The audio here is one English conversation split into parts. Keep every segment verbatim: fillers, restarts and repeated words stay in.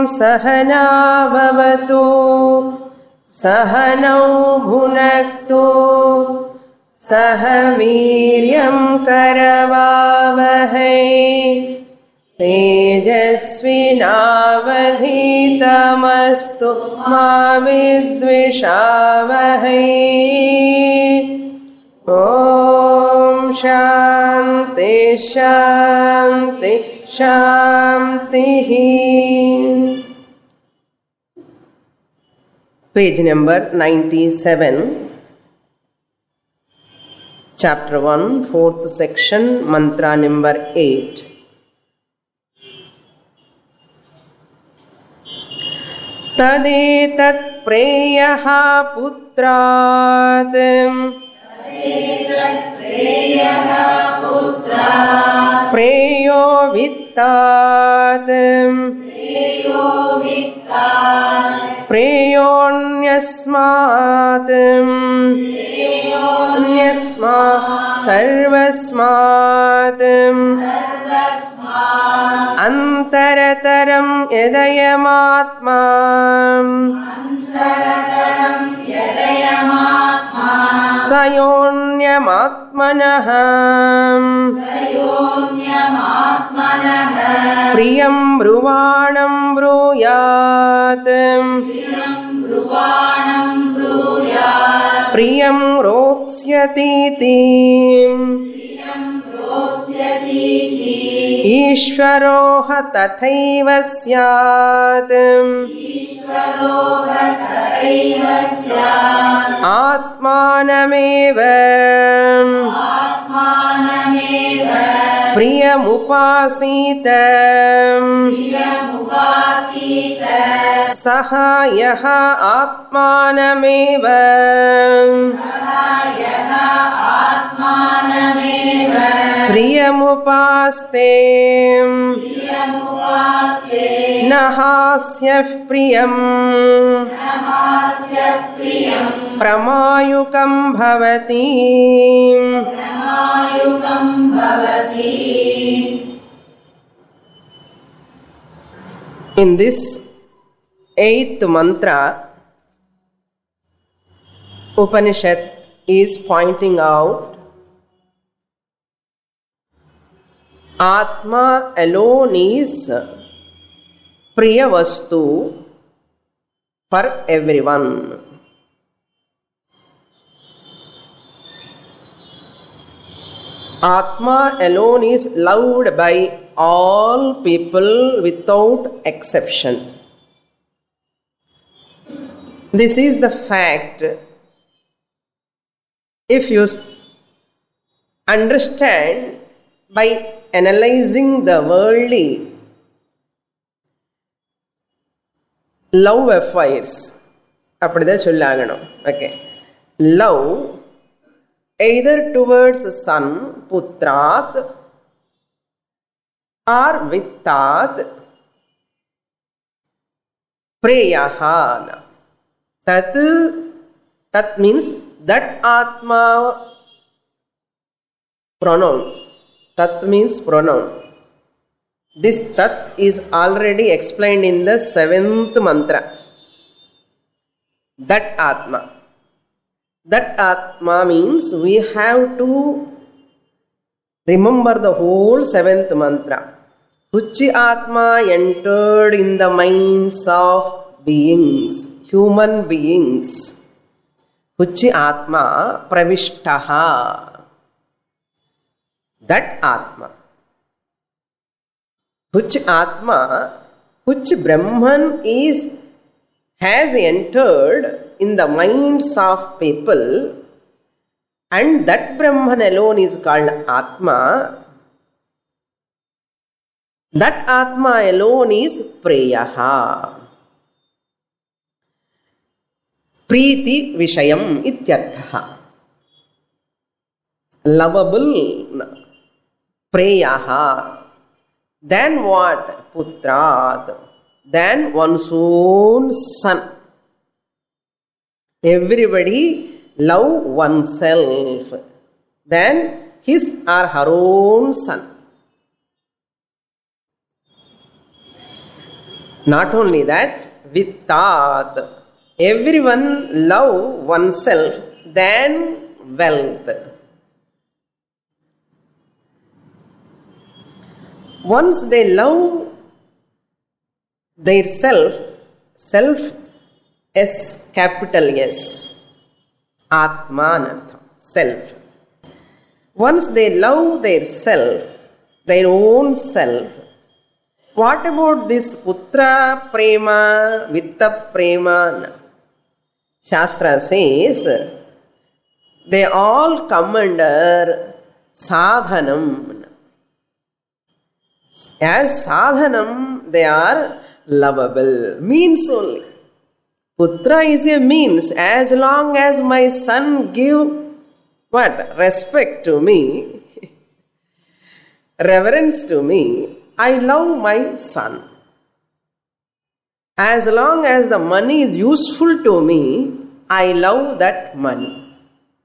सहना भवतु सहनौ भुनक्तु सह वीर्यं करवावहै तेजस्विनावधीतमस्तु मा विद्विषावहै। ॐ शान्ति शान्ति शान्तिः। Page number ninety-seven, chapter one, fourth section, mantra number eight. तदेतत् प्रेयः पुत्रात् प्रेयो वित्तात् प्रेयोऽन्यस्मात् सर्वस्मात् अन्तरतरं यदयमात्मा सयोऽन्यमात्मनः प्रियं ब्रुवाणं ब्रूयात् प्रियं रोत्स्यतीति ईश्वरो ह तथैव स्यात् आत्मानमेव प्रियमुपासीत सः यः आत्मानमेव प्रियमुपास्ते न हास्यः प्रियम् प्रमायुकं भवति। In this eighth mantra, Upanishad is pointing out Atma alone is Priya Vastu for everyone. Atma alone is loved by all people without exception. This is the fact. If you understand by analyzing the worldly love affairs, அப்படிதான் சொல்லாகணும். Okay. Love either towards son, putrat, or vittat, preyahana. Tat, tat means that atma pronoun. Tat means pronoun. This tat is already explained in the seventh mantra. That atma. That atma means we have to remember the whole seventh mantra. Which atma entered in the minds of beings, human beings. Which atma pravishtaha. That atma. Which atma, which Brahman is, has entered in the minds of people, and that Brahman alone is called Atma. That Atma alone is Preyaha. Preeti Vishayam ityarthaha. Lovable. Preyaha. Then what? Putrat. Then one's own son. Everybody love oneself. Then his or her own son. Not only that, vittat. Everyone love oneself than wealth. Once they love their self, self S, capital S, Atmanartha, self. Once they love their self, their own self, what about this putra prema, vitta prema? Shastra says, they all come under sadhanam. As sadhanam, they are lovable. Means only. Putra is a means. As long as my son give what? Respect to me, reverence to me, I love my son. As long as the money is useful to me, I love that money.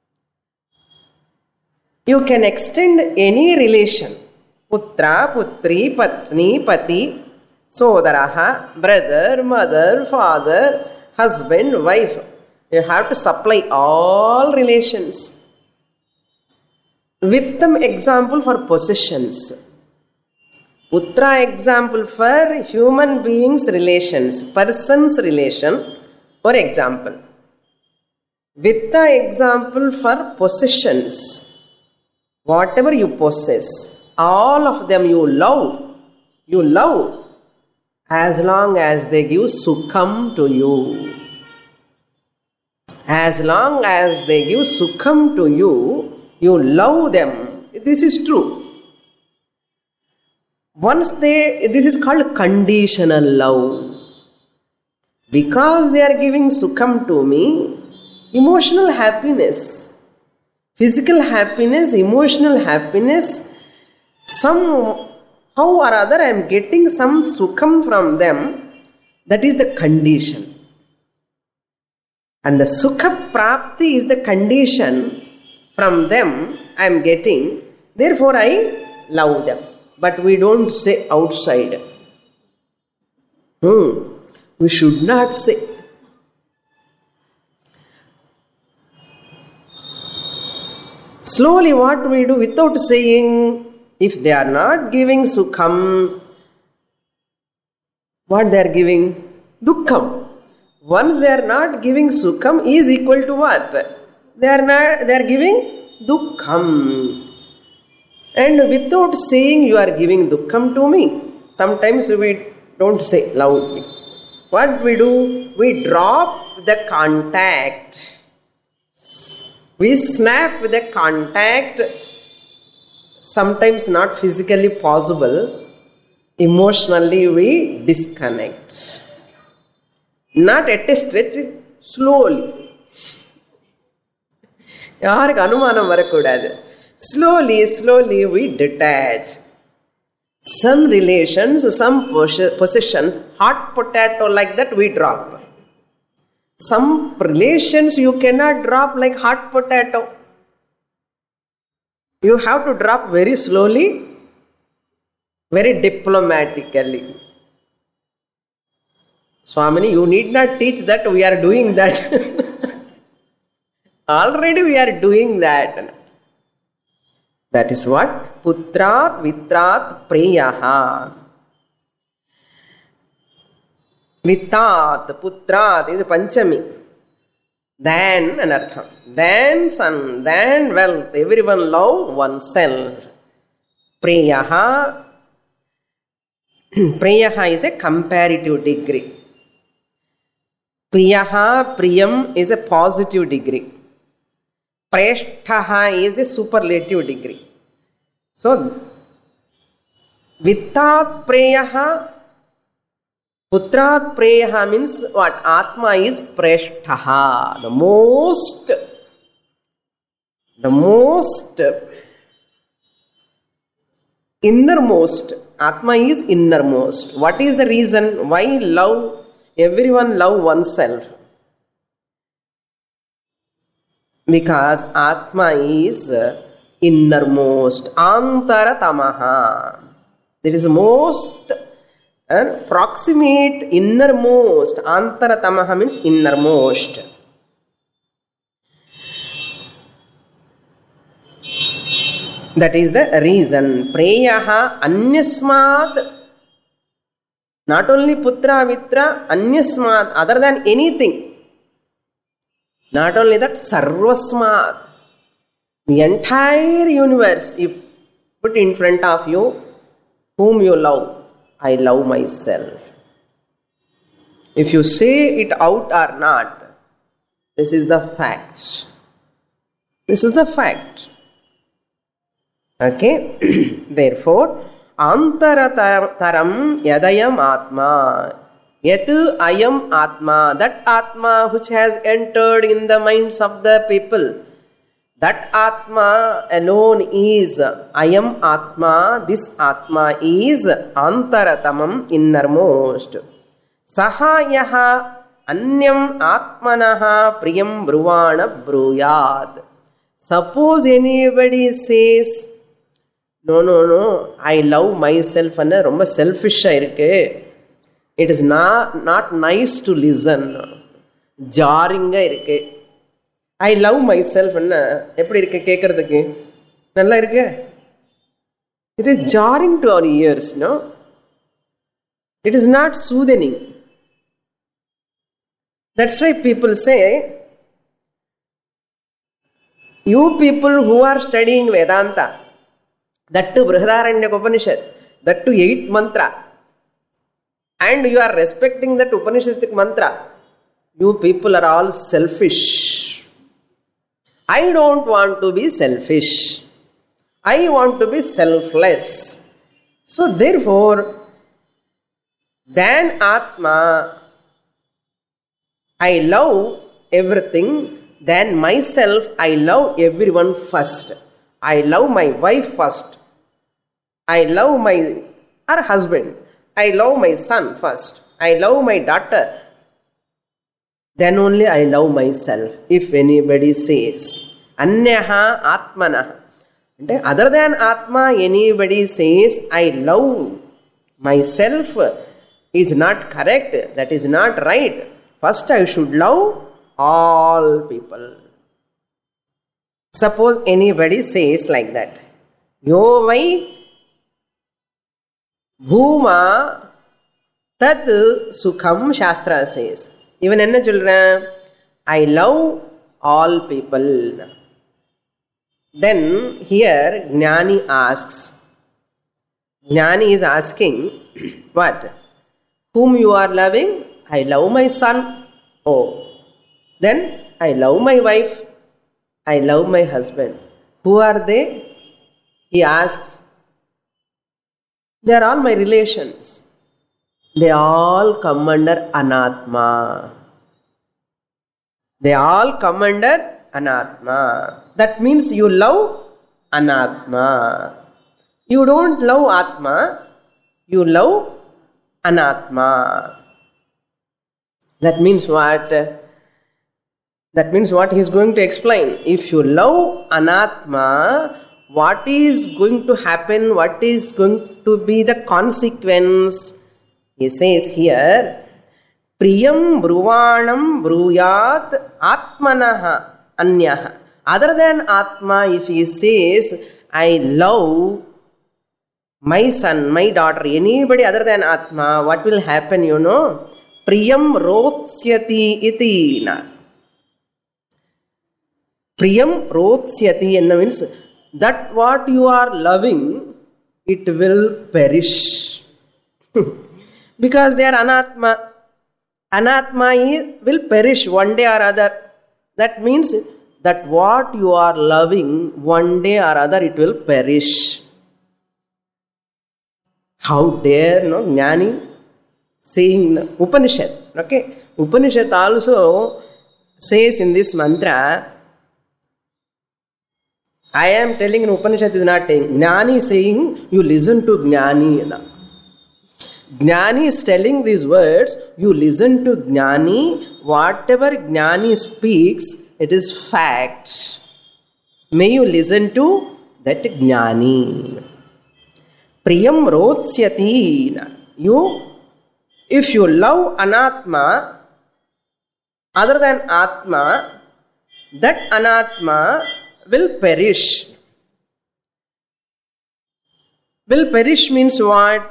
You can extend any relation. Putra, putri, patni, pati, sodaraha, brother, mother, father, husband, wife. You have to supply all relations. Vittam example for possessions. Putra example for human beings' relations, person's relation, for example. Vitta example for possessions. Whatever you possess, all of them you love. You love as long as they give sukham to you. As long as they give sukham to you, you love them. This is true. Once they, this is called conditional love. Because they are giving sukham to me, emotional happiness, physical happiness, emotional happiness, somehow or other I am getting some sukham from them. That is the condition. And the sukha prapti is the condition from them I am getting. Therefore I love them. But we don't say outside. Hmm. We should not say. Slowly what do we do without saying? If they are not giving sukham, what they are giving? Dukkham. Once they are not giving sukham is equal to what? They are not, they are giving dukkham. And without saying you are giving dukkham to me. Sometimes we don't say loudly. What we do? We drop the contact. We snap the contact. Sometimes not physically possible. Emotionally we disconnect. Not at a stretch, slowly. Slowly, slowly we detach. Some relations, some possessions, hot potato like that we drop. Some relations you cannot drop like hot potato. You have to drop very slowly, very diplomatically. Swamini, you need not teach that, we are doing that. Already we are doing that. That is what? Putrat, vitrat, preyaha. Vittat, putrat is panchami. Then anartham. Then son, then wealth. Everyone love oneself. Preyaha. Preyaha is a comparative degree. Priyaha, priyam is a positive degree. Preshtaha is a superlative degree. So, vittat preyaha, putrat preyaha means what? Atma is preshtaha, the most, the most innermost. Atma is innermost. What is the reason? Why love? Everyone love oneself. Because Atma is innermost, antaratamaha. That is most And proximate, innermost. Antaratamaha means innermost. That is the reason. Preyaha anyasmad. Not only putra, vitra, anyasmad, other than anything. Not only that, sarvasmad. The entire universe, if put in front of you, whom you love, I love myself. If you say it out or not, this is the fact. This is the fact. Okay? Therefore, Antarataram yadayam atma. Yatu ayam atma. That atma which has entered in the minds of the people. That atma alone is ayam atma. This atma is antaratamam, innermost. Sahayaha anyam atmanaha priyam bruvana bruyad. Suppose anybody says, no, no, no, I love myself and ரொம்ப selfish-ஆ இருக்கு. It is not, not nice to listen. Jarring-ஆ இருக்கு. I love myself and எப்படி இருக்கு கேட்கறதுக்கு? நல்லா இருக்கு? It is jarring to our ears, no? It is not soothing. That's why people say, you people who are studying Vedanta, that to Brihadaranyaka Upanishad, that to eighth mantra, and you are respecting that Upanishadic mantra, you people are all selfish. I don't want to be selfish. I want to be selfless. So therefore, then Atma, I love everything, then myself, I love everyone first. I love my wife first. I love my her husband. I love my son first. I love my daughter. Then only I love myself. If anybody says, Anyaha Atmanaha. Other than Atma, anybody says, I love myself, is not correct. That is not right. First I should love all people. Suppose anybody says like that, Yo vai bhuma tat sukham, Shastra says. Even enna children, I love all people. Then here Jnani asks, Jnani is asking, what? Whom you are loving? I love my son. Oh. Then I love my wife. I love my husband. Who are they? He asks. They are all my relations. They all come under Anatma. They all come under Anatma. That means you love Anatma. You don't love Atma. You love Anatma. That means what? That means what he is going to explain. If you love Anatma, what is going to happen? What is going to be the consequence? He says here, Priyam Bruvanam Bruyat Atmanaha Anyaha. Other than Atma, if he says, I love my son, my daughter, anybody other than Atma, what will happen, you know? Priyam Rotsyati Itina. Priyam Rotsyati means that what you are loving, it will perish. Because they are Anatma. Anatma will perish one day or other. That means that what you are loving, one day or other it will perish. How dare no Jnani saying Upanishad. Okay, Upanishad also says in this mantra, I am telling in Upanishad is not saying. Jnani is saying, you listen to Jnani. Jnani is telling these words, you listen to Jnani. Whatever Jnani speaks, it is fact. May you listen to that Jnani. Priyam Rotsyati. You If you love anatma other than atma, that anatma will perish. Will perish means what?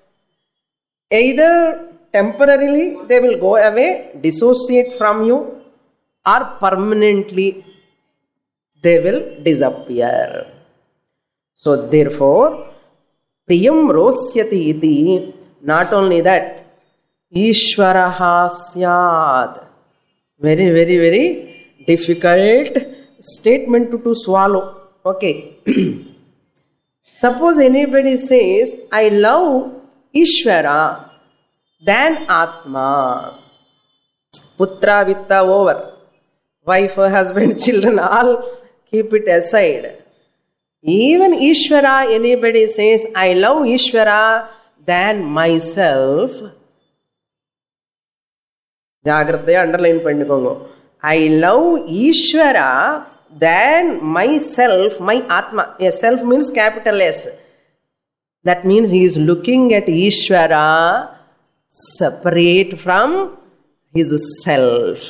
Either temporarily they will go away, dissociate from you, or permanently they will disappear. So therefore, priyam rosyati iti, not only that, Ishvaraha syad. Very, very, very difficult statement to, to swallow. Okay. Suppose anybody says, I love Ishvara than Atma. Putra, vitta, over. Wife, husband, children, all keep it aside. Even Ishvara, anybody says, I love Ishvara than myself. Jagrathaya underline pannikongo. I love Ishvara than myself, my Atma. Yes, self means capital S. That means he is looking at Ishvara separate from his self.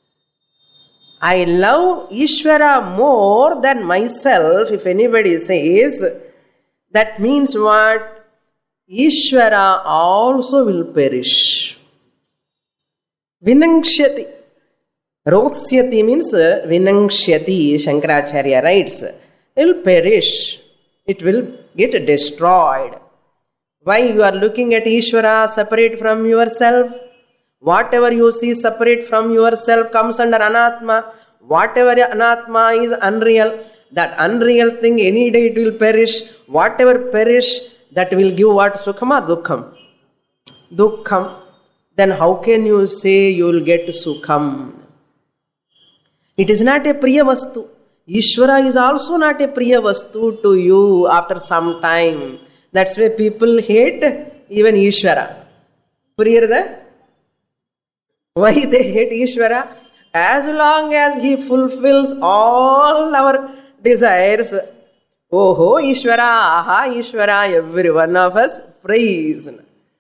I love Ishvara more than myself, if anybody says, that means what? Ishvara also will perish. Vinangshyati. Rotsyati means Vinangshyati, Shankaracharya writes. It will perish. It will get destroyed. Why you are looking at Ishvara separate from yourself? Whatever you see separate from yourself comes under anatma. Whatever anatma is unreal. That unreal thing, any day it will perish. Whatever perish, that will give what? Sukham or dukkham? Dukkham. Then how can you say you will get sukham? It is not a priya vastu. Ishvara is also not a priya vastu to you after some time. That's why people hate even Ishvara. Puriyarada? Why they hate Ishvara? As long as he fulfills all our desires, oh ho, Ishvara, aha, Ishvara, every one of us praise.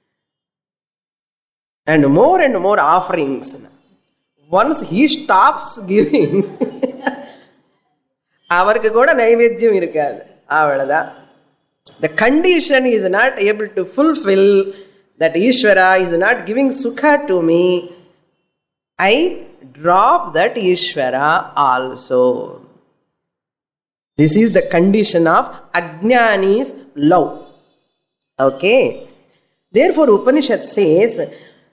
And more and more offerings. Once he stops giving, avarku kuda naivedyam irukadu. Avladha. The condition is not able to fulfill, that Ishvara is not giving sukha to me, I drop that Ishvara also. This is the condition of Ajnani's love. Okay. Therefore, Upanishad says,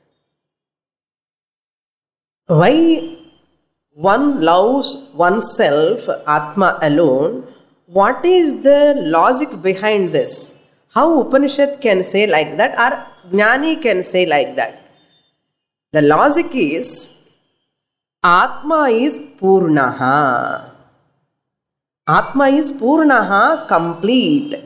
why one loves oneself, Atma alone, what is the logic behind this? How Upanishad can say like that, or Jnani can say like that? The logic is, Atma is Purnaha. Atma is Purnaha, complete.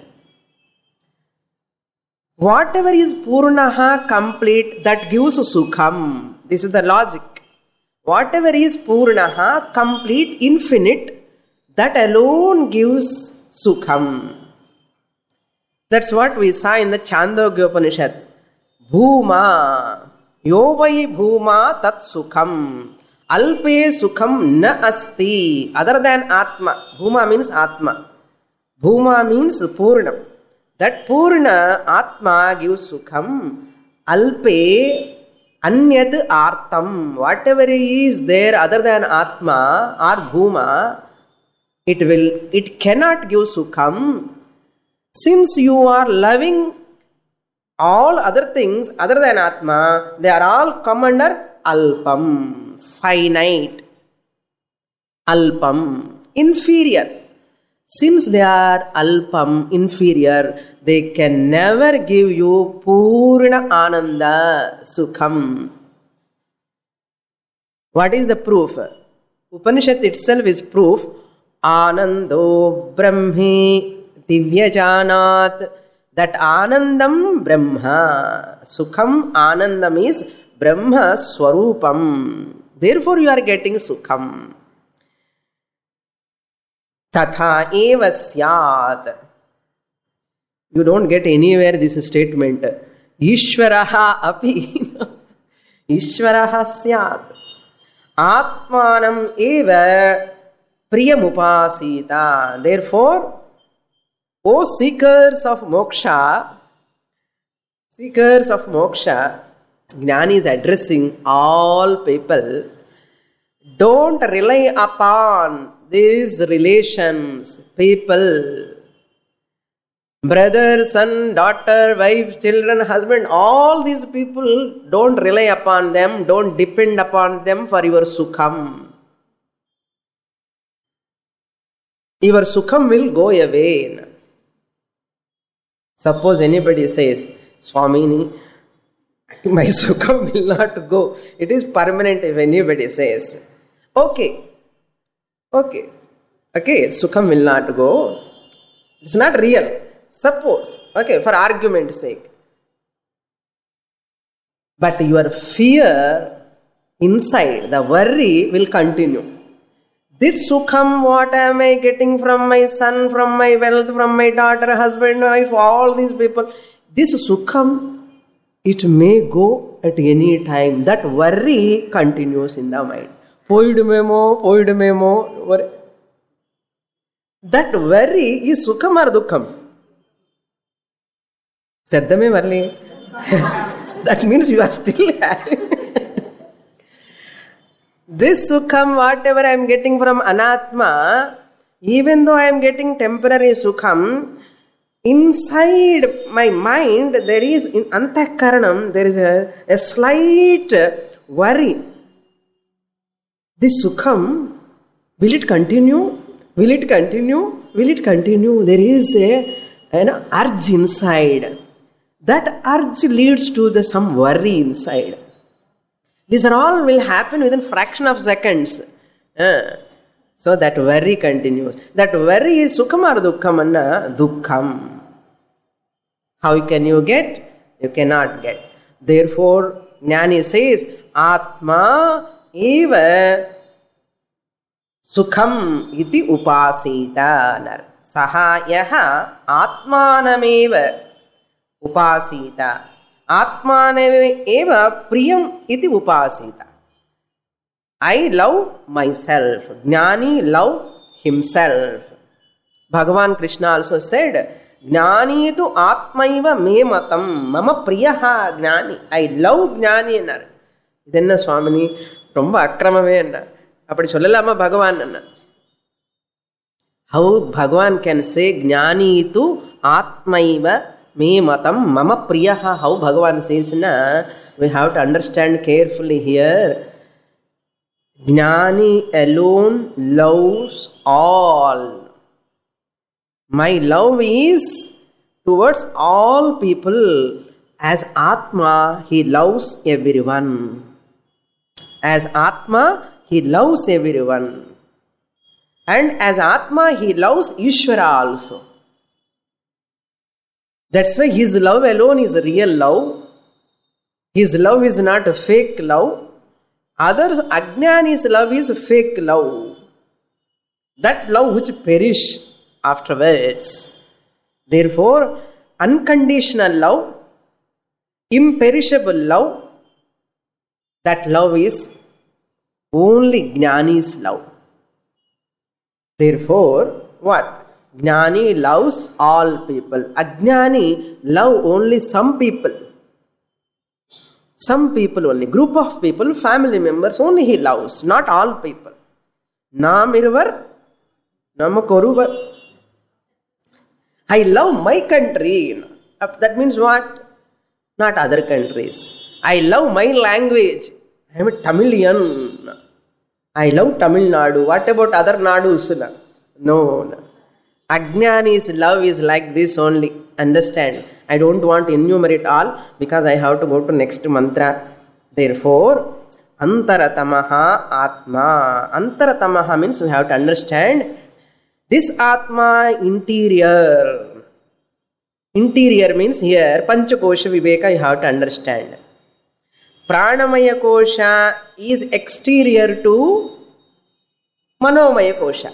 Whatever is Purnaha, complete, that gives Sukham. This is the logic. Whatever is Purnaha, complete, infinite, that alone gives Sukham. That's what we saw in the Chandogya Upanishad. Bhuma, yovai bhuma tat sukham, alpe sukham na asti. Other than Atma. Bhuma means Atma. Bhuma means Purnam. That Purna Atma gives Sukham. Alpe anyat artam. Whatever is there other than Atma or Bhuma, it will, it cannot give Sukham. Since you are loving all other things other than Atma, they are all come under Alpam, finite. Alpam, inferior. Since they are Alpam, inferior, they can never give you Purna Ananda, Sukham. What is the proof? Upanishad itself is proof. Anando Brahmi Divyajanat. That Anandam Brahma. Sukham Anandam is Brahma Swarupam. Therefore you are getting Sukham. Tatha eva syat. You don't get anywhere this statement. Ishvaraha api. Ishvaraha syat. Atmanam eva priyamupasita. Therefore, O seekers of moksha, seekers of moksha, Jnani is addressing all people. Don't rely upon these relations, people, brother, son, daughter, wife, children, husband, all these people, don't rely upon them, don't depend upon them for your sukham. Your sukham will go away. Suppose anybody says, Swamini, my sukham will not go. It is permanent if anybody says. Okay. Okay. Okay, sukham will not go. It's not real. Suppose. Okay, for argument's sake. But your fear inside, the worry will continue. This sukham, what am I getting from my son, from my wealth, from my daughter, husband, wife, all these people. This sukham, it may go at any time. That worry continues in the mind. Poidumemo, poidumemo, worry. That worry is sukham or dukkham? Saddame worry. That means you are still having. This sukham, whatever I am getting from anatma, even though I am getting temporary sukham, inside my mind there is, in antakaranam, there is a, a slight worry. This sukham, will it continue? Will it continue? Will it continue? There is a, an urge inside. That urge leads to the some worry inside. These are all will happen within fraction of seconds. Uh, so that worry continues. That worry is sukham or dukkham? Anna? Dukkham. How can you get? You cannot get. Therefore, Jnani says, Atma eva sukham iti upasita. Saha yaha atmanameva upasita. Atmaneva eva priyam iti upasita. I love myself. Jnani love himself. Bhagavan Krishna also said, Jnani tu atmaiva me matam. Mama priyaha jnani. I love jnani ennar. Idenna Swamini, romba akramame ennar. Appadi sollama Bhagavan ennar. How Bhagavan can say Jnani tu atmaiva me matam mama priyaha. How Bhagavan says na, we have to understand carefully here. Jnani alone loves all. My love is towards all people. As Atma, he loves everyone. As Atma, he loves everyone. And as Atma, he loves Ishvara also. That's why his love alone is a real love. His love is not a fake love. Others, Ajnani's love is a fake love. That love which perish afterwards. Therefore, unconditional love, imperishable love, that love is only Jnani's love. Therefore, what? Jnani loves all people. Ajnani love only some people. Some people only. Group of people, family members, only he loves. Not all people. Nam irvar, nama koruvar. I love my country. That means what? Not other countries. I love my language. I am a Tamilian. I love Tamil Nadu. What about other Nadus? No, no. Ajnani's love is like this only. Understand? I don't want to enumerate all because I have to go to next mantra. Therefore, Antaratamaha Atma. Antaratamaha means we have to understand this Atma interior. Interior means here Panchakosha Viveka you have to understand. Pranamaya Kosha is exterior to Manomaya Kosha.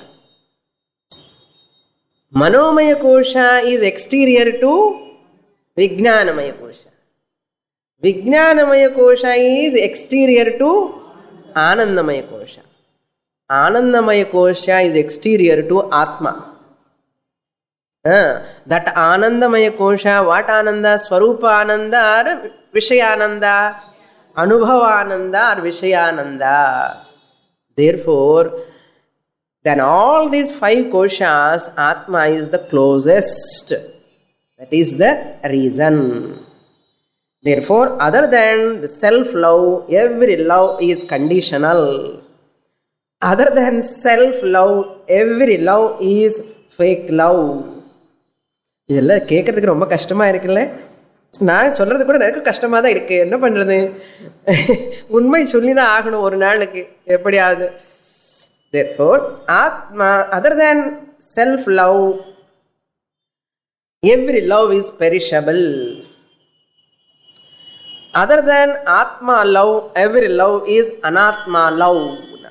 Manomaya Kosha is exterior to Vijnanamaya Kosha. Vijnanamaya kosha is exterior to Anandamaya kosha. Anandamaya kosha is exterior to Atma. Uh, that Anandamaya kosha, what Ananda? Swarupa Ananda or Vishayananda? Anubhava Ananda or Vishayananda? Therefore, then all these five koshas, Atma is the closest. That is the reason. Therefore, other than the self-love, every love is conditional. Other than self-love, every love is fake love. இதெல்லாம் கேட்கறதுக்கு ரொம்ப கஷ்டமா இருக்குல்ல. நான் சொல்றது கூட எனக்கு கஷ்டமா தான் இருக்கு. என்ன பண்றது? உண்மை சொல்லிதான் ஆகணும் ஒரு நாளுக்கு எப்படியாவது. Therefore, Atma, other than self-love, every love is perishable. Other than Atma love, every love is Anatma love.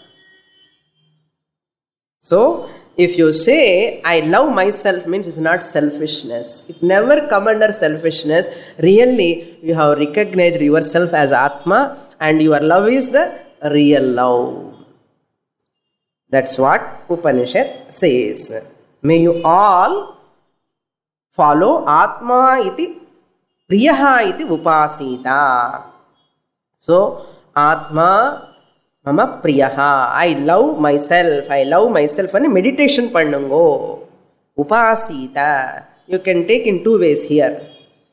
So, if you say, I love myself, means it's not selfishness. It never comes under selfishness. Really, you have recognized yourself as Atma and your love is the real love. That's what Upanishad says. May you all follow Atma iti Priyaha iti upasita. So, Atma Mama Priyaha. I love myself. I love myself. And meditation pannungo. Upasita. You can take in two ways here.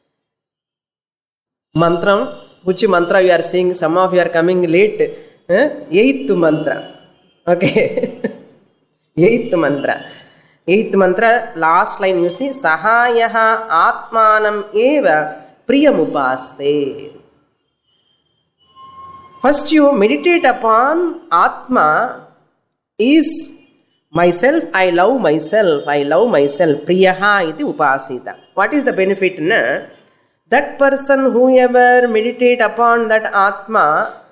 Mantra. Which mantra you are saying? Some of you are coming late. Eh? Eighth mantra. Okay. Eighth mantra. Eighth mantra, last line you see. Sahayaha atmanam eva priyamupaste. First you meditate upon Atma is myself, I love myself, I love myself. Priyaha iti upasita. What is the benefit? Na? That person, whoever meditate upon that Atma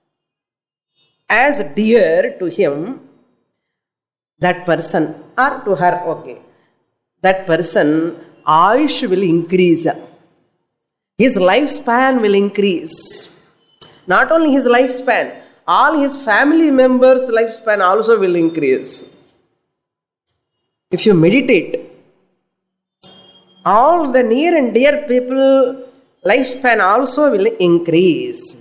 as dear to him, that person or to her, okay, that person, Ayush will increase. His lifespan will increase. Not only his lifespan, all his family members' lifespan also will increase. If you meditate, all the near and dear people lifespan also will increase.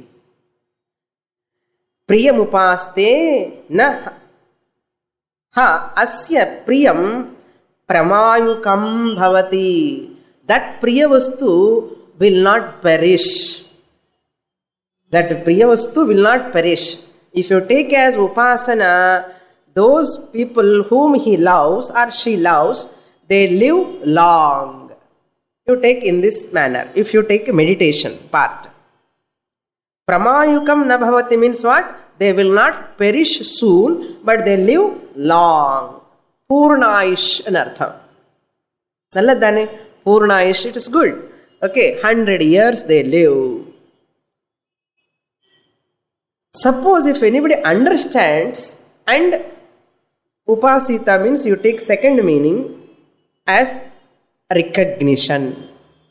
Priyamupaste na ha asya priyam pramayukam bhavati. That priyavastu will not perish. That priyavastu will not perish. If you take as upasana, those people whom he loves or she loves, they live long. You take in this manner. If you take a meditation part. Pramayukam na bhavati means what? They will not perish soon, but they live long. Purnaish anartham. Nalladane? Purnaish, it is good. Okay, hundred years they live. Suppose if anybody understands, and upasita means you take second meaning as recognition.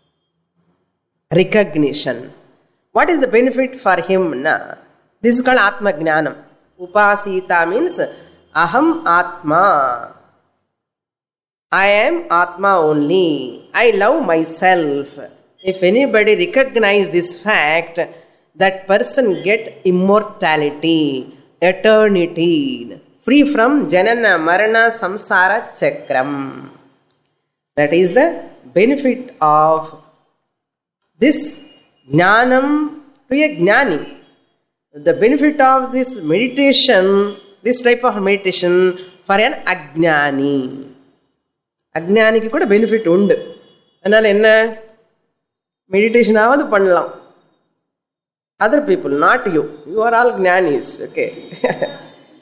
Recognition. What is the benefit for him? Na? This is called Atma Jnanam. Upasita means Aham Atma. I am Atma only. I love myself. If anybody recognize this fact, that person get immortality, eternity, free from janana, marana, samsara, chakram. That is the benefit of this jnanam to a jnani. The benefit of this meditation, this type of meditation for an ajnani. Ajnani ki kuda benefit undu. Anal enna? Meditation avadu pannalam. Other people, not you. You are all jnanis. Okay.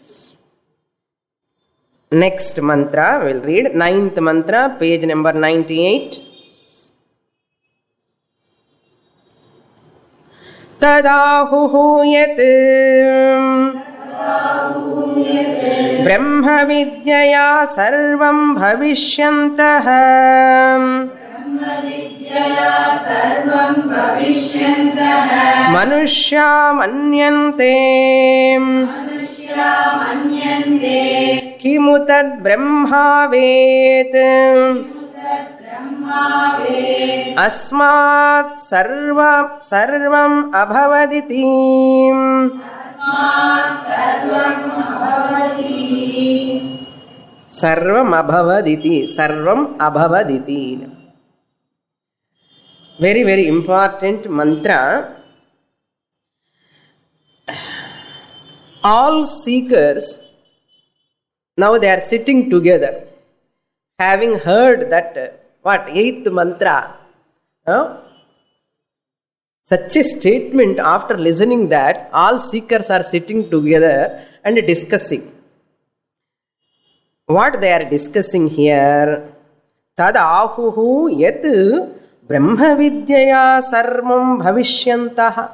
Next mantra, we'll read. Ninth mantra, page number ninety-eight. Tadahuhu yat Brahma vidyaya sarvam bhavishyantah Manushya manyante kimu tad brahma vet asmat sarvam sarvam abhavaditi sarvam abhavaditi sarvam abhavaditi. Very very important mantra. All seekers, now they are sitting together, having heard that, what, eighth mantra. Huh? Such a statement, after listening that, all seekers are sitting together and discussing. What they are discussing here, tad ahuhu yat brahma vidyaya sarvam bhavishyantaha.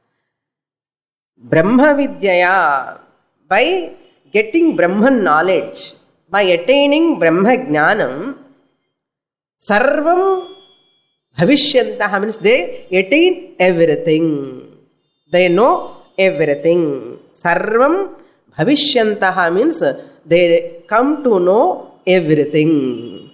Brahma Vidyaya, by getting Brahman knowledge, by attaining Brahma Jnanam, Sarvam Bhavishyantaha means they attain everything. They know everything. Sarvam Bhavishyantaha means they come to know everything.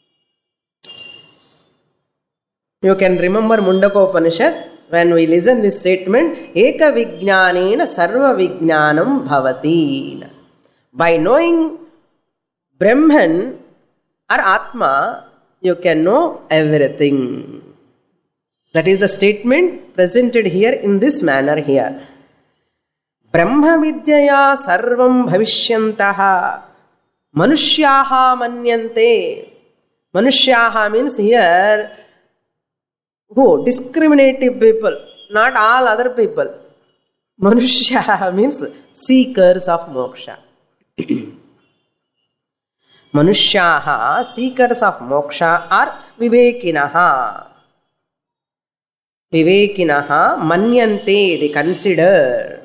You can remember Mundaka Upanishad. When we listen this statement, Eka Vijnanena Sarva Vijnanam Bhavati. By knowing Brahman or Atma, you can know everything. That is the statement presented here in this manner here. Brahma Vidyaya Sarvam Bhavishyantaha Manushyaha Manyante. Manushyaha means here who? Discriminative people, not all other people. Manushya means seekers of moksha. Manushyaha, seekers of moksha, are vivekinaha. Vivekinaha, manyante, they consider.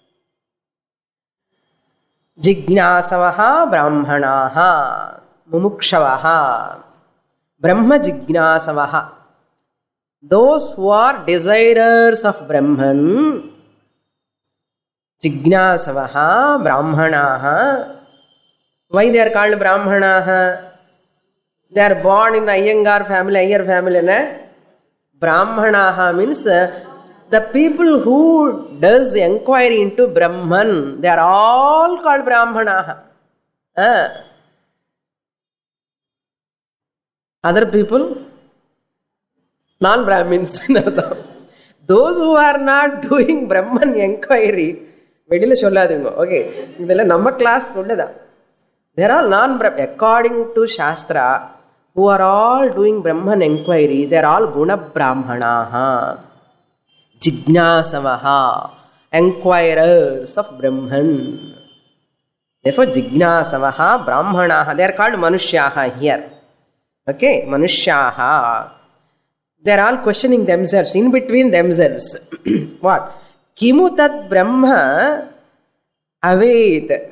Jignasavaha, brahmanaha, mumukshavaha, brahma jignasavaha. Those who are desirers of Brahman, Jignasavaha, Brahmanaha. Why they are called Brahmanaha? They are born in Iyengar family, Iyer family. Ne? Brahmanaha means uh, the people who does inquiry into Brahman, they are all called Brahmanaha. Uh. Other people? Non-Brahmins. Those who are not doing Brahman inquiry, okay, class. They are all non-Brahmin. According to Shastra, who are all doing Brahman inquiry, they are all Guna Brahmanaha, Jignasavaha, inquirers of Brahman. Therefore, Jignasavaha, Brahmanaha, they are called Manushyaha here. Okay, Manushyaha. They are all questioning themselves, in between themselves. What? Kimu tat Brahma avet.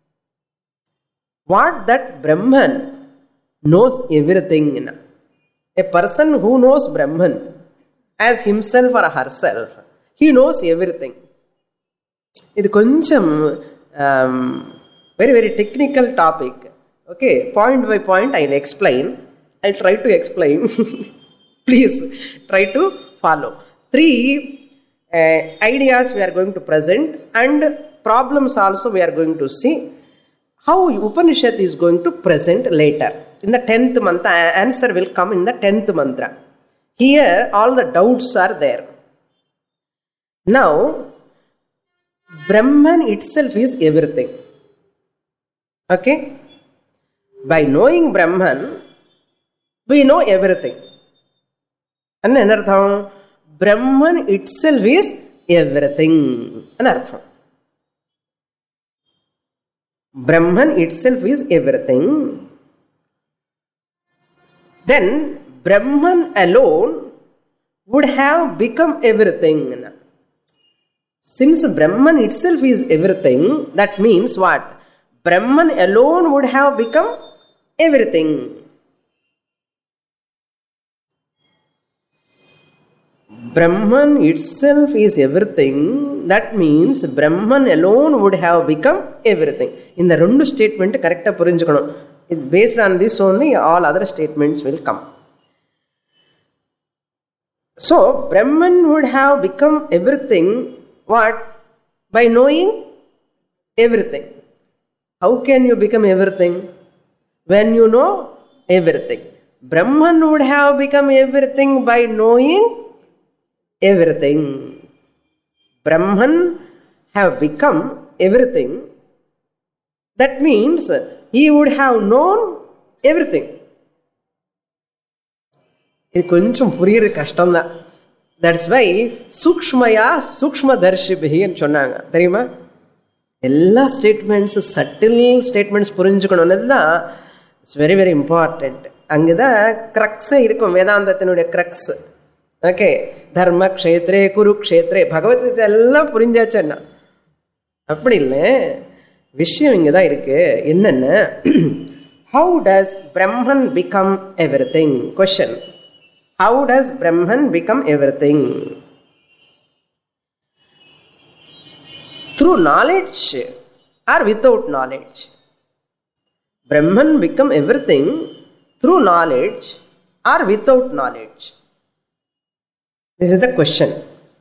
What that Brahman knows everything. A person who knows Brahman as himself or herself, he knows everything. This is um, very, very technical topic. Okay, point by point I will explain. I will try to explain. Please try to follow. Three uh, ideas we are going to present and problems also we are going to see. How Upanishad is going to present later. In the tenth mantra, answer will come in the tenth mantra. Here all the doubts are there. Now, Brahman itself is everything. Okay? By knowing Brahman, we know everything. And anartham, Brahman itself is everything. Anartham. Brahman itself is everything. Then Brahman alone would have become everything. Since Brahman itself is everything, that means what? Brahman alone would have become everything. Brahman itself is everything, that means Brahman alone would have become everything. In the rendu statement correct ah purinjukanum. Based on this only all other statements will come. So Brahman would have become everything, what? By knowing everything. How can you become everything? When you know everything. Brahman would have become everything by knowing everything. Brahman have become everything. That means he would have known everything. இது கொஞ்சம் புரியுறது கஷ்டம்தான். That's why சூக்ஷ்மயா சூக்ஷ்ம தர்ஷிபின்னு சொன்னாங்க தெரியுமா? எல்லா statements subtle statements புரிஞ்சுக்கணும்னு தான் இட்ஸ் வெரி வெரி இம்பார்ட்டண்ட். அங்கே தான் க்ரக்ஸே இருக்கும், வேதாந்தத்தினுடைய க்ரக்ஸ். ஓகே, தர்ம க்ஷேத்ரே குருக்ஷேத்ரே பகவத்கீதை எல்லாம் புரிஞ்சாச்சுன்னா அப்படி இல்லை, விஷயம் இங்கே தான் இருக்கு. என்னென்ன? How does Brahman become everything? Question, how does Brahman become everything? Through knowledge or without knowledge? Brahman become everything through knowledge or without knowledge? This is the question.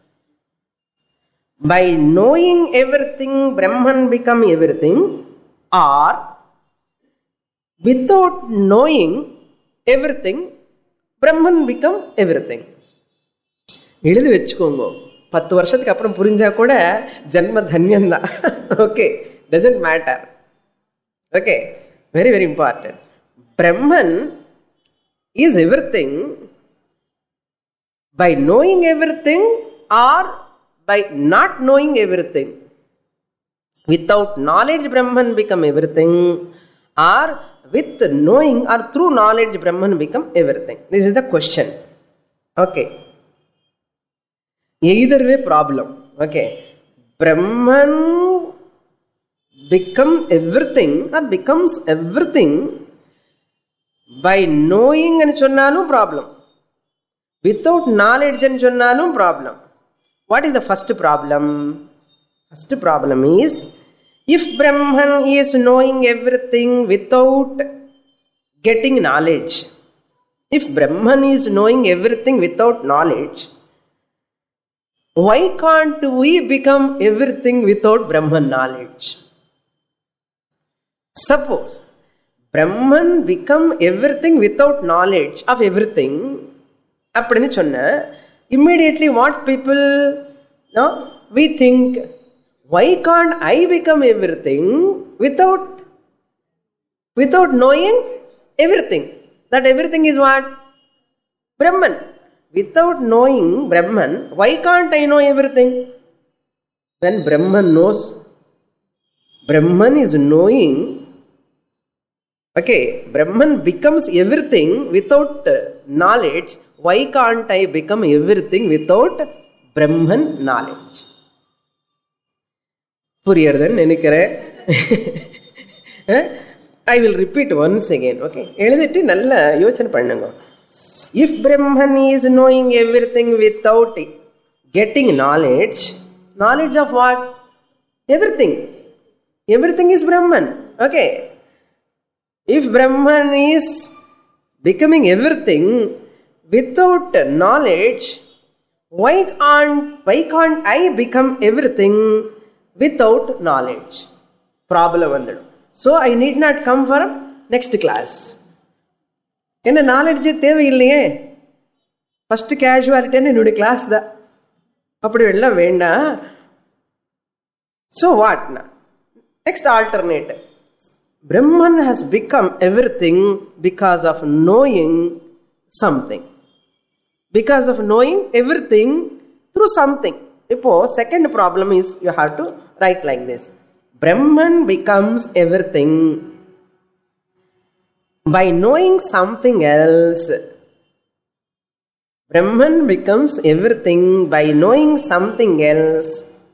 By knowing everything, Brahman become everything, or without knowing everything, Brahman become everything. எழுதி வச்சுக்கோங்க, பத்து வருஷத்துக்கு அப்புறம் புரிஞ்சா கூட ஜன்ம தன்யந்தான். Okay, doesn't matter. Okay, very very important. Brahman is everything by knowing everything or by not knowing everything. Without knowledge, Brahman become everything, or with knowing or through knowledge, Brahman become everything. This is the question. Okay. Either way problem. Okay. Brahman become everything or becomes everything by knowing and chonnalum problem. Without knowledge and chonnalum problem. What is the first problem? First problem is, if Brahman is knowing everything without getting knowledge, if Brahman is knowing everything without knowledge, why can't we become everything without Brahman knowledge? Suppose Brahman become everything without knowledge of everything, appadinu sonna, immediately what people, no, we think, why can't I become everything without without knowing everything? That everything is what? Brahman. Without knowing Brahman, why can't I know everything? When Brahman knows, Brahman is knowing, okay, Brahman becomes everything without knowledge. Why can't I become everything without Brahman knowledge? புரியறதுன்னு நினைக்கிறேன். I will repeat once again. Okay, எழுதிட்டு நல்லா யோசனை பண்ணுங்க. If Brahman is knowing everything without getting knowledge, knowledge of what? Everything. Everything is Brahman. Okay, if Brahman is becoming everything without knowledge, why can't why can't I become everything without knowledge? Problem vandadum. So I need not come for next class. என்ன knowledge தேவையில்லையே, first casualty என்னுடைய class தான், அப்படி எல்லாம் வேண்டாம். So what? Next alternate. Brahman has become everything because of knowing something. Because of knowing everything through something. இப்போ second problem is, you have to write like this. Brahman becomes everything by knowing something else. Brahman becomes everything by knowing something else.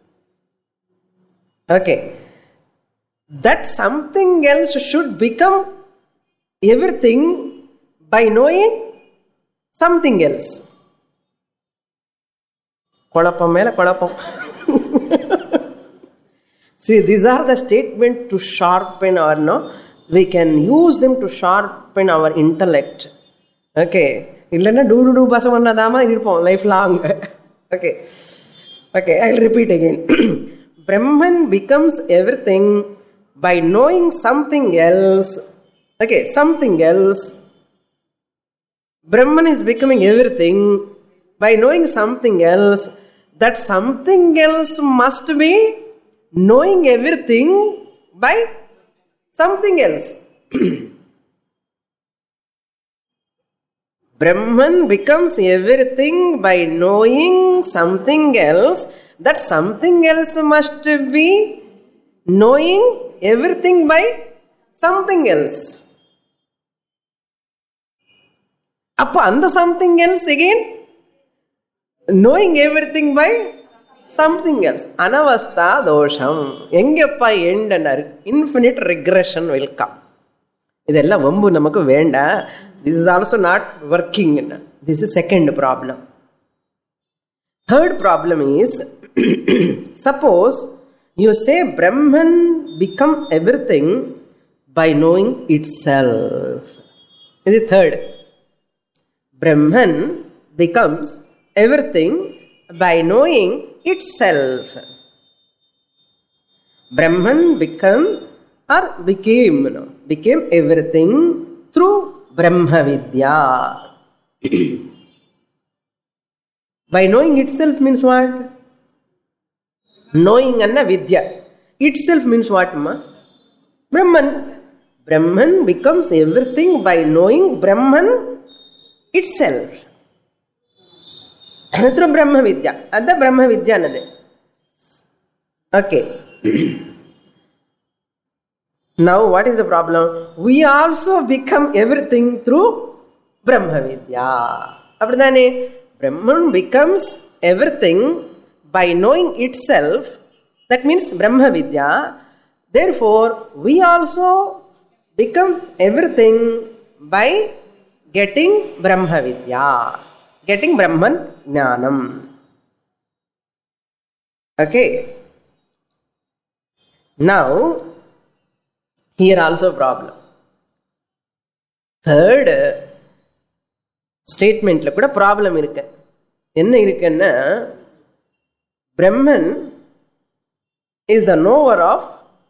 Okay. That something else should become everything by knowing something else. Kolapam mela kolapam. See, these are the statements to sharpen our, no? We can use them to sharpen our intellect. Okay. Illana do do do basavannadama irpom life long. Okay. Okay, I'll repeat again. Brahman becomes everything by knowing something else. Okay, something else. Brahman is becoming everything by knowing something else. That something else must be knowing everything by something else. Brahman becomes everything by knowing something else. That something else must be knowing everything by something else. Appa and something else again, knowing everything by something else. Anavastha dosham. Engappa end and infinite regression will come. Idella vambu namakku venda. This is also not working. This is second problem. Third problem is, suppose you say Brahman become everything by knowing itself. This is third. Brahman becomes everything by knowing itself. Brahman become or became, no, became everything through Brahma Vidya. By knowing itself means what? Knowing anna Vidya. Itself means what, ma? Brahman. Brahman becomes everything by knowing Brahman itself. Through Brahma Vidya. Adda Brahma Vidya anade. Okay. Now what is the problem? We also become everything through Brahma Vidya. Appadane Brahman becomes everything by knowing itself. That means Brahma Vidya. Therefore, we also become everything by getting Brahma Vidya. Getting Brahman Jnanam. Okay. Now, here also problem. Third statementல கூட problem இருக்கு. என்ன இருக்குன்னா, Brahman is the knower of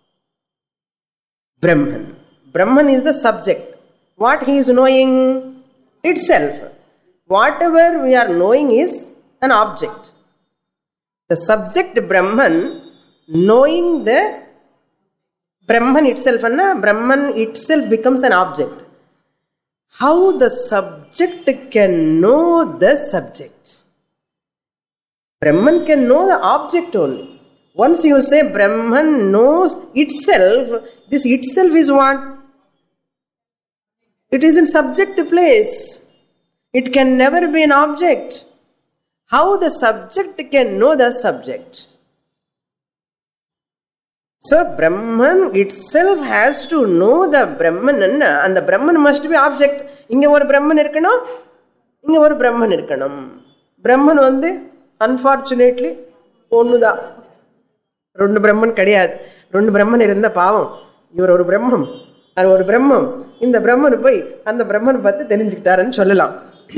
Brahman. Brahman is the subject. What he is knowing? Itself. Whatever we are knowing is an object. The subject Brahman knowing the Brahman itself, and Brahman itself becomes an object. How the subject can know the subject? Brahman can know the object only. Once you say Brahman knows itself, this itself is what? It is in subject place. It can never be an object. How the subject can know the subject? So Brahman itself has to know the Brahman, and the Brahman must be object. Inga or Brahman irkanum, inga or Brahman irkanum. Brahman vande unfortunately onnu da. Rendu Brahman kadiyadu. Rendu Brahman irundha paavam. Ivar oru Brahman, aru oru Brahman. Indha Brahman poi andha Brahman pathu therinjikitaran sollalam.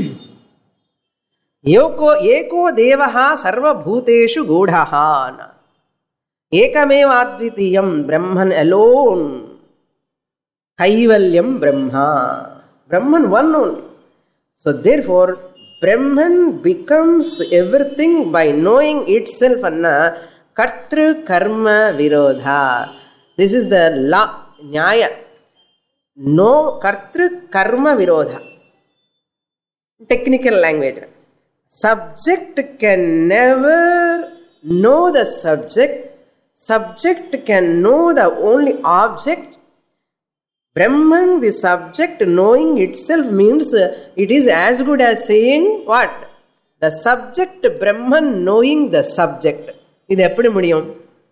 Yoko eko devaha sarva bhuteshu godhaha. Ekameva advitiyam Brahman alone. Kaivalyam Brahma. Brahman one only. So therefore, Brahman becomes everything by knowing itself, anna kartru karma virodha. This is the law, nyaya. No kartru karma virodha. Technical language. Subject can never know the subject. Subject can know the only object. Brahman, the subject knowing itself, means it is as good as saying what? The subject Brahman knowing the subject. இது எப்படி முடியும்?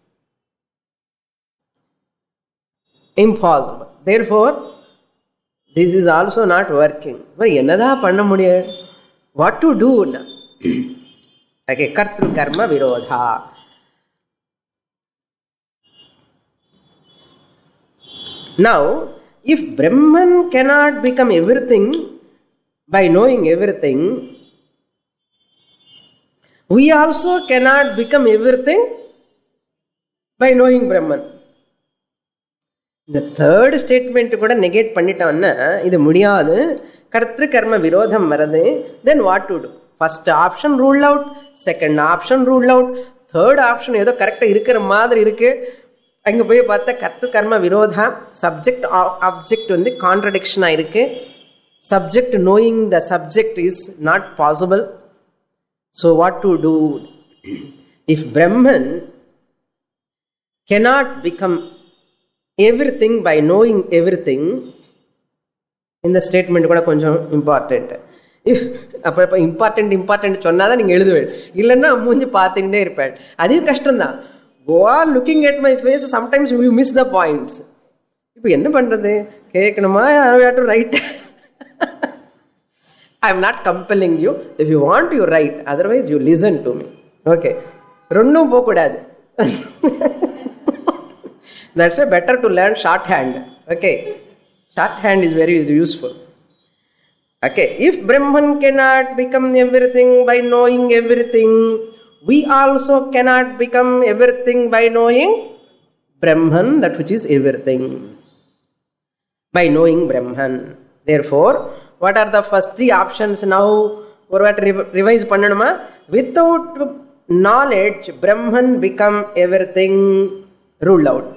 Impossible. Therefore, this is also not working. என்னதான் பண்ண முடியும்? What to do? Okay, kartru karma virodha. Now, if Brahman cannot become everything by knowing everything, we also cannot become everything by knowing Brahman. இந்த third statement கூட negate பண்ணிட்டோம்னா இது முடியாது, கர்த்திரு கர்ம விரோதம் வருது. Then what to do? First option rule out, second option rule out, third option ஏதோ கரெக்டாக இருக்கிற மாதிரி இருக்கு. அங்கே போய் பார்த்தா கர்த்திரு கர்ம விரோதா, சப்ஜெக்ட் ஆப்ஜெக்ட் வந்து கான்ட்ரடிக்ஷனாக இருக்கு. Subject knowing the subject is not possible. So what to do? If Brahman cannot become everything by knowing everything, இந்த ஸ்டேட்மெண்ட் கூட கொஞ்சம் இம்பார்ட்டண்ட். இஃப் அப்போ இப்போ இம்பார்ட்டண்ட் இம்பார்ட்டன்ட் சொன்னால் தான் நீங்கள் எழுதுவேன், இல்லைன்னா மூஞ்சி பார்த்துக்கிட்டே இருப்பேன். அதுவும் கஷ்டம்தான். Go are looking at my face, sometimes you miss the points. இப்போ என்ன பண்ணுறது? கேட்கணுமா? To write. I am not compelling you. If you want you write, otherwise you listen to me. Okay, ரெண்டும் போகக்கூடாது. That's why better to learn shorthand. Okay, shorthand is very useful. Okay, if Brahman cannot become everything by knowing everything, we also cannot become everything by knowing Brahman, that which is everything. By knowing Brahman. Therefore, what are the first three options now? Or what revise pannanuma? Without knowledge, Brahman become everything. Rule out.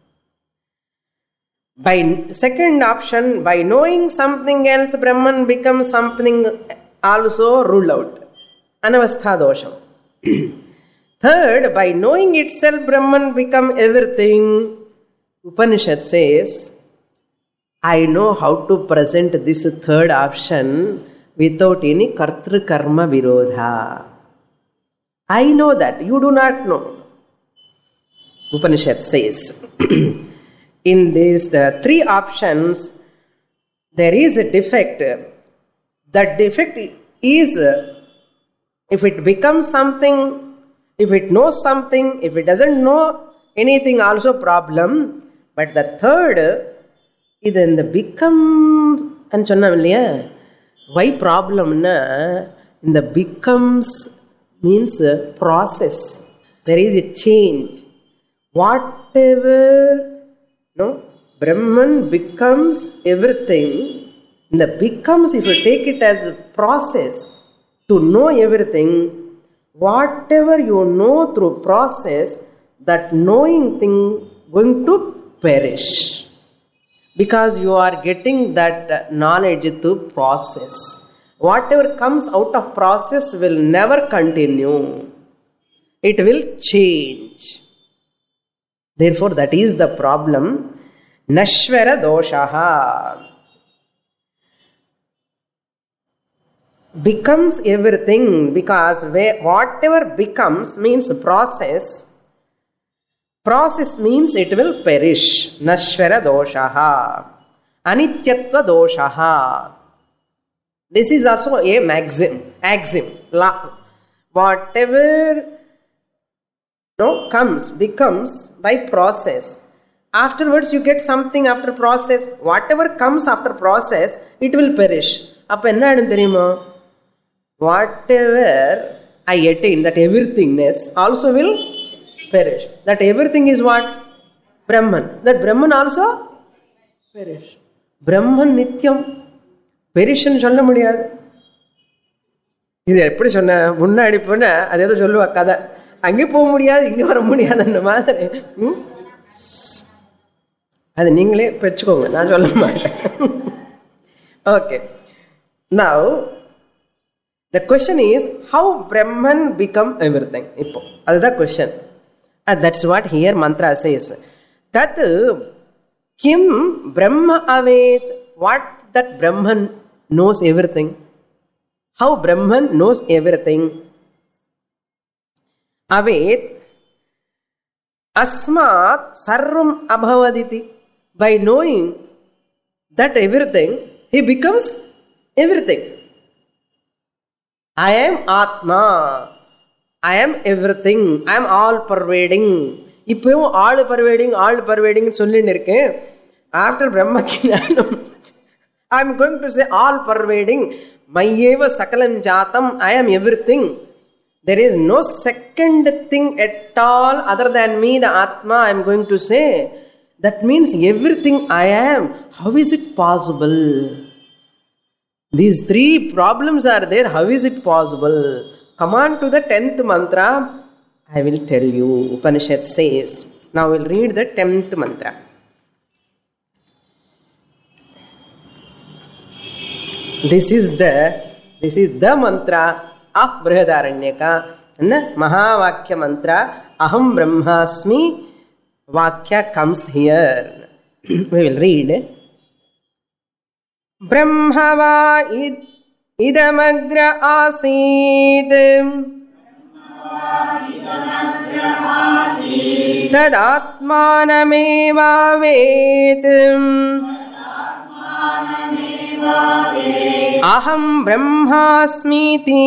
By second option, by knowing something else, Brahman becomes something also. Rule out. Anavastha dosham. Third, by knowing itself, Brahman become everything. Upanishad says, I know how to present this third option without any kartru karma virodha. I know that. You do not know. Upanishad says, in these the three options, there is a defect. That defect is, if it becomes something, if it knows something, if it doesn't know anything, also problem. But the third, இது இந்த become and சொன்னோம் இல்லையா? Why problem na? இந்த becomes means process. There is a change. Whatever, no, Brahman becomes everything. The becomes, if you take it as a process to know everything, whatever you know through process, that knowing thing going to perish. Because you are getting that knowledge through process. Whatever comes out of process will never continue. It will change. Therefore, that is the problem. Nashvara doshaha. Becomes everything, because whatever becomes means process. Process means it will perish. Nashvara doshaha. Anityatva doshaha. This is also a maxim. Axiom. Whatever no comes, becomes by process. Afterwards you get something after process. Whatever comes after process, it will perish. Appa enna adum theriyuma? Whatever I attain, that everythingness also will perish. That everything is what? Brahman. That Brahman also perish. Brahman nityam. Perish nu solla mudiyadhu. இது எப்படி சொன்ன? முன்னாடி போன அது ஏதோ சொல்லுவா கதை, அங்கே போக முடியாது இங்கே வர முடியாதுன்ற மாதிரி. அது நீங்களே வச்சுக்கோங்க, நான் சொல்ல மாட்டேன். Okay, now the question is how Brahman become everything. இப்போ அதுதான் question. That's what here mantra says. தத் கிம் பிரம்ம அவேத். What that Brahman knows everything. How Brahman knows everything. Avet asmat sarvam abhavaditi. By knowing that everything, he becomes everything. I am Atma. I am everything, I am all pervading. இப்பயும் all pervading all pervading சொல்லின்னு இருக்கேன். After Brahma ஞானம் I am going to say all pervading. மையேவ சகலம் ஜாத்தம், ஐ am everything. There is no second thing at all other than me, the Atma, I am going to say. That means everything I am. How is it possible? These three problems are there. How is it possible? Come on to the tenth mantra. I will tell you. Upanishad says. Now we'll read the tenth mantra. This is the this is the mantra of Brihadaranyaka. Mahavakya mantra. Aham Brahmasmi. Vakya comes here. We will read. Brahmava id idamagra asid. Tad atmanameva ved. Aham brahmasmiti.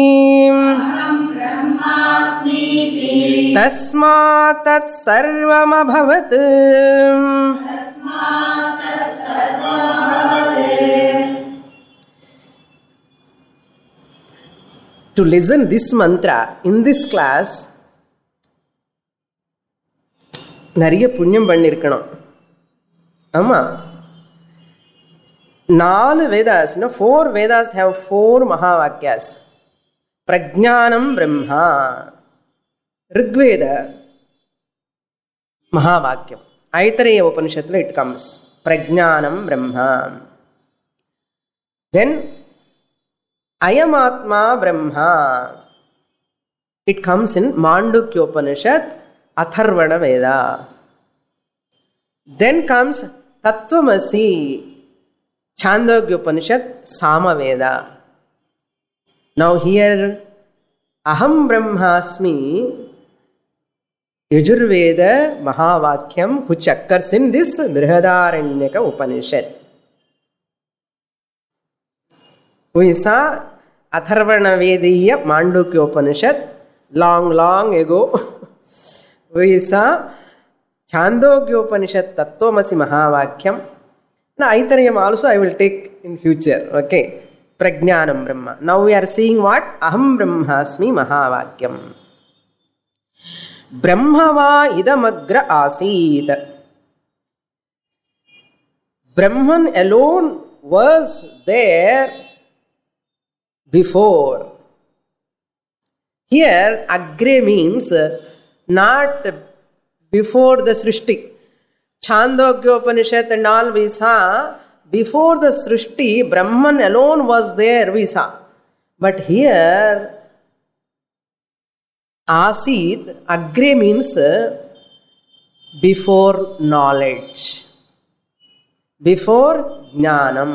Tasmat tat sarvam abhavat. To listen this mantra in this class, நிறைய புண்ணியம் பண்ணிருக்கணும். ஆமா, நாலு Vedas, four Vedas have four mahavakyas. பிரஜானம் பிரம்மா, ரிக்வேத மகாவாக்கியம். ஐத்தரேய உபனிஷத்துல இட் கம்ஸ் பிரஜானம் பிரம்மா. தென் அயமாத்மா பிரம்மா, it comes in Mandukya Upanishad, Atharvana Veda. Then comes Tattvamasi, Chandogya Upanishad, Sama Veda. Now here Aham Brahmasmi, Yajurveda Mahavakyam, which occurs in this Brihadaranyaka Upanishad. We saw Atharvana Vediya Mandukya Upanishad long, long ago. We saw Chandogya Upanishad Tattvamasi Mahavakyam. Now Aitarayam also I will take in future. Okay. Prajnanam Brahma. Now we are seeing what? Aham Brahmasmi Mahavakyam. Brahmava idamagra asid. Brahman alone was there before. Here agre means not before the Srishti. Chandogya Upanishad and all we saw, before the Srishti, Brahman alone was there, we saw. But here asid, agre means before knowledge, before jnanam.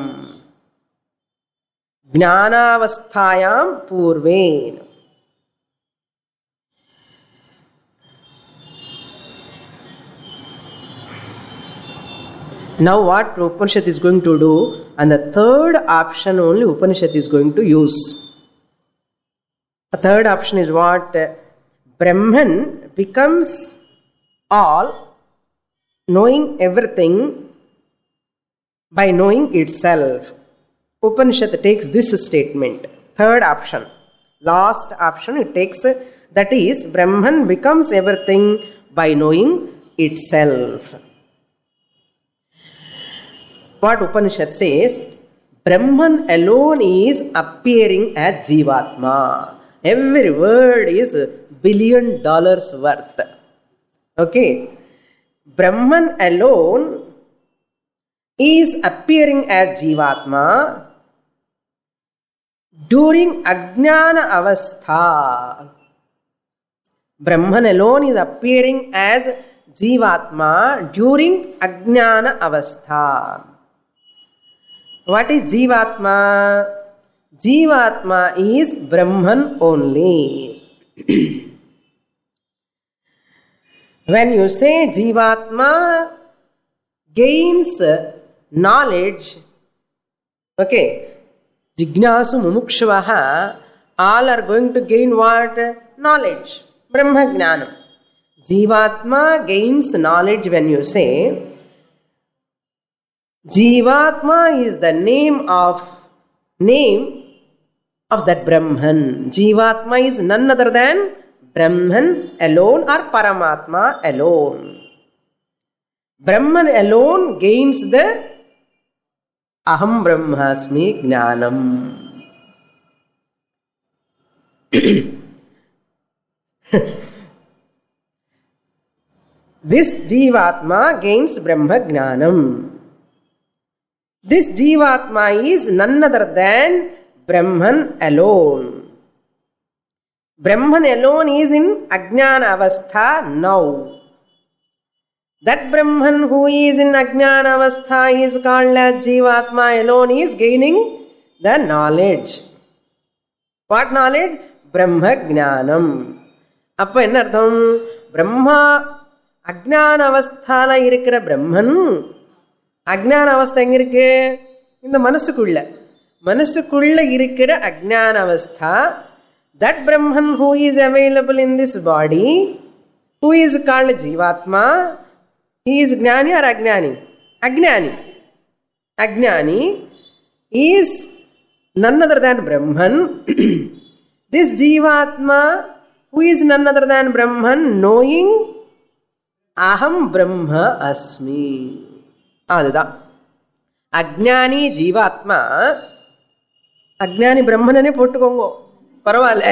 Jnanavasthayam purven. Now what Upanishad is going to do, and the third option only Upanishad is going to use. The third option is what? Brahman becomes all, knowing everything by knowing itself. Upanishad takes this statement. Third option. Last option it takes, that is, Brahman becomes everything by knowing itself. What Upanishad says, Brahman alone is appearing as Jivatma. Every word is billion dollars worth. Okay. Brahman alone is appearing as Jivatma during Ajnana Avastha. Brahman alone is appearing as Jivatma during Ajnana Avastha. What is Jivatma? Jivatma is Brahman only. When you say Jivatma gains knowledge, okay, Jignasu Mumukshavaha all are going to gain what? Knowledge. Brahma Jnanam. Jivatma gains knowledge when you say Jivatma is the name of name of that Brahman. Jivatma is none other than Brahman alone or Paramatma alone. Brahman alone gains the Aham Brahmasmi Jnanam. This Jivatma gains Brahma Jnanam. This Jivatma is none other than Brahman alone. Brahman alone is in Ajnana Avastha now. That Brahman who is in Ajnana Avastha is called as Jivatma alone is gaining the knowledge. What knowledge? Brahma Jnanam. அப்போ என்ன அர்த்தம்? பிரம்மா அஜ்ஞான அவஸ்தால இருக்கிற பிரம்மன், அஜ்ஞான அவஸ்தை எங்க இருக்கு? இந்த மனசுக்குள்ள. மனசுக்குள்ள இருக்கிற அஜ்ஞான அவஸ்தா. That Brahman who is available in this body, who is called Jivatma, he is Jnani or Ajnani? Ajnani. Ajnani is none other than Brahman. This Jivatma, who is none other than Brahman, knowing Aham Brahma Asmi. அதுதான் அஜ்ஞானி ஜீவாத்மா. அஜ்ஞானி பிரம்மனே போட்டுக்கோங்க, பரவாயில்ல.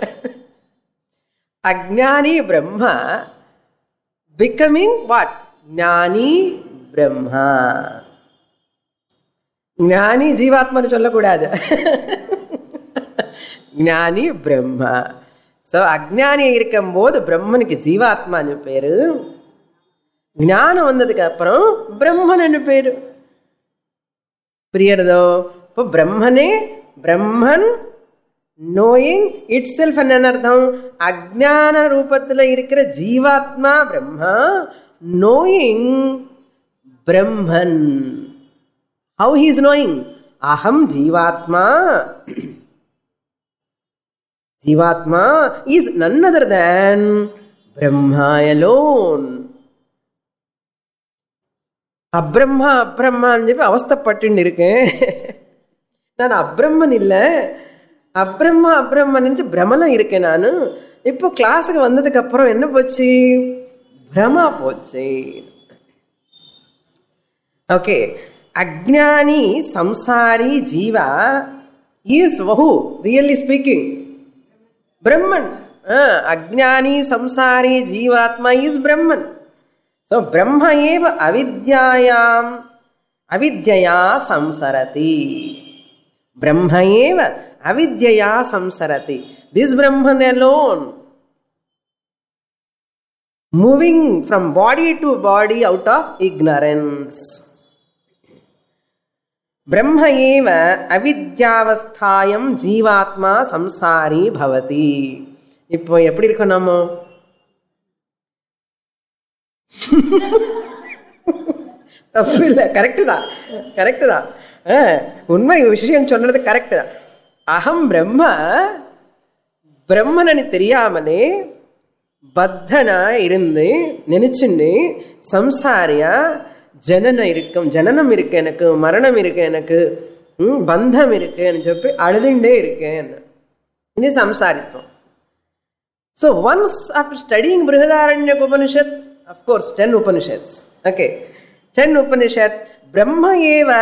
அஜ்ஞானி Brahma becoming what? ஞானி பிரம்மா. ஞானி ஜீவாத்மான்னு சொல்லக்கூடாது. ஞானி Brahma. So அஜ்ஞானி இருக்கும் போது பிரம்மனுக்கு ஜீவாத்மான்னு பேரு. ஞானம் வந்ததுக்கு அப்புறம் பிரம்மன் பேரு. புரியறதோ? இப்போ பிரம்மனே பிரம்மன் நோயிங் இட் செல்ஃப் என்ன அர்த்தம்? அஜ்ஞான ரூபத்தில் இருக்கிற ஜீவாத்மா Brahma knowing Brahman. How he is knowing? அகம் ஜீவாத்மா. ஜீவாத்மா is none other than Brahma alone. அப்ரம்மா அப்ரம்மான்னு சொல்லி அவஸ்தைப்பட்டு இருக்கேன். நான் அப்ரம்மன் இல்லை, அப்ரம்மா அப்ரம்மன் நினச்சி பிரமலம் இருக்கேன் நான். இப்போ கிளாஸுக்கு வந்ததுக்கு அப்புறம் என்ன போச்சு? பிரமா போச்சு. ஓகே. அஜ்ஞானி சம்சாரி ஜீவா is who really speaking Brahman. அஜ்ஞானி சம்சாரி ஜீவாத்மா is Brahman. So Brahma eva avidyayam avidyaya samsarati. Brahma eva avidyaya samsarati. This Brahman alone, moving from body to body out of ignorance. Brahma eva avidyavasthayam jivatma samsari bhavati. இப்போ எப்படி இருக்கோம் நாம? தப்பு இல்லை, correct தான், கரெக்டு தான். உண்மை விஷயம் சொன்னது கரெக்டு தான். அகம் பிரம்ம பிரம்மனு தெரியாமலே பத்தனா இருந்து நினைச்சுன்னு சம்சாரியா ஜனனம் இருக்கும், ஜனனம் இருக்கு எனக்கு, மரணம் இருக்கு எனக்கு, பந்தம் இருக்குன்னு சொல்லி அழுதுண்டே இருக்கேன். இது சம்சாரித்வம். So once after studying Brihadaranyaka Upanishad, of course ten Upanishads, okay, ten Upanishad, Brahma eva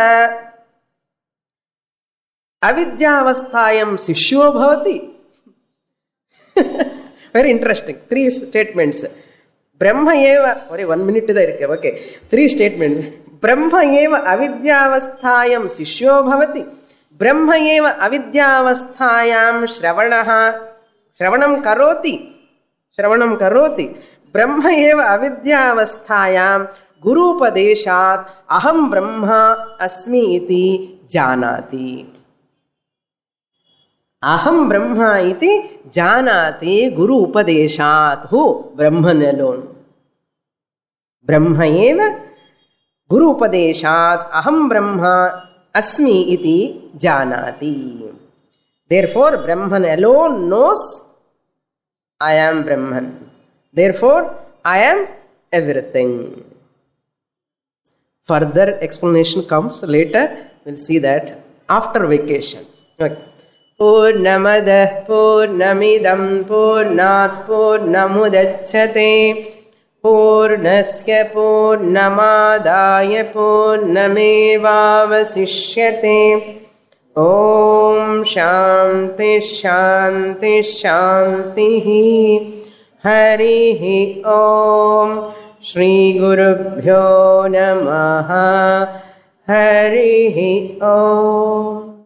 avidyavasthayam sishyo bhavati. Very interesting. Three statements. Brahma eva, only one minute da irukku, okay. Three statements. Brahma eva avidyavasthayam sishyo bhavati. Brahma eva avidyavasthayam shravanaha Shravanam karoti. Shravanam karoti. Brahma eva avidyavasthayam guru upadeshat aham brahma asmi iti janati. Aham brahma iti janati guru upadeshat. Who? Brahman alone. Brahma eva guru upadeshat aham brahma asmi iti janati. Therefore, Brahman alone knows I am Brahman. Therefore, I am everything. Further explanation comes later. We'll see that after vacation. Okay. Purnamada Purnamidam Purnat Purnamudachyate Purnasya Purnamadaya Purnamevavasishyate. Om Shanti Shanti Shanti Harihi Om Shri Gurubhyo Namaha Harihi Om.